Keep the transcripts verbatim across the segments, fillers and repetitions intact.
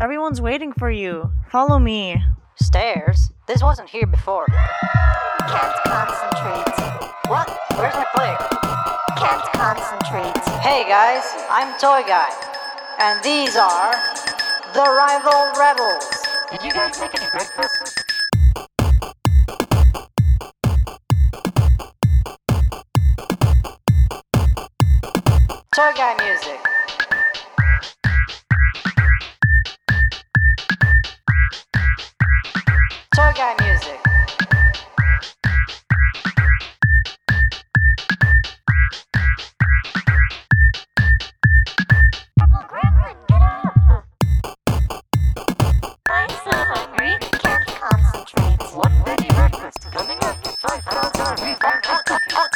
Everyone's waiting for you. Follow me. Stairs? This wasn't here before. Can't concentrate. What? Where's my player? Can't concentrate. Hey guys, I'm Toy Guy. And these are the Rival Rebels. Did you guys make any breakfast? Toy Guy music. Toy Guy music. Purple Gremlin, get up! I'm so hungry, can't concentrate. One veggie breakfast coming up. Five thousand refund cookies.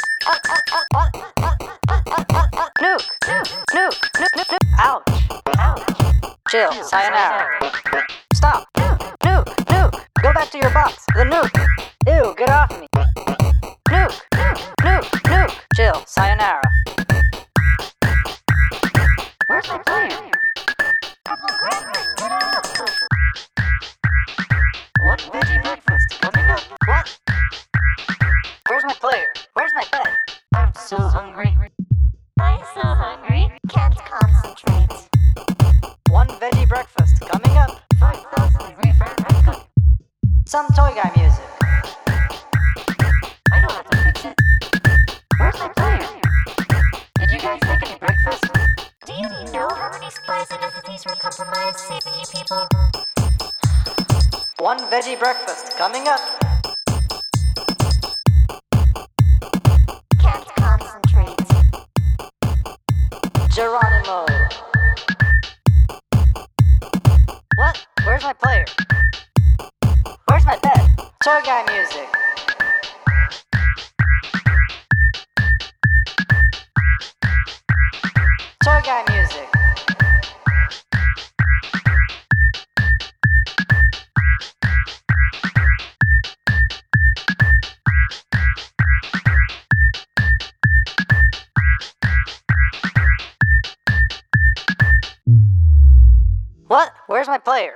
Nuke! Nuke! Nuke! Nuke! Nuke! Nuke! Ouch! Ouch. Chill. Sayonara. Stop! Nuke! Nuke! Nuke! Go back to your box. The nuke! Ew! Get off me! Nuke! Nuke! Nuke! Nuke! Chill. Sayonara. Where's my player? Purple Gremlin, get up! One veggie breakfast coming up. What? Where's my player? Where's my bed? I'm so hungry. I'm so hungry, can't concentrate. One veggie breakfast coming up. Five thousand refund cookies. Some Toy Guy music. I know how to fix it. Where's my player? Did you guys make any breakfast? Do you know how many spies identities were compromised saving you people? One veggie breakfast coming up. Can't concentrate. Geronimo. What? Where's my player? Where's my bed? Toy Guy music. Toy Guy music. What? Where's my player?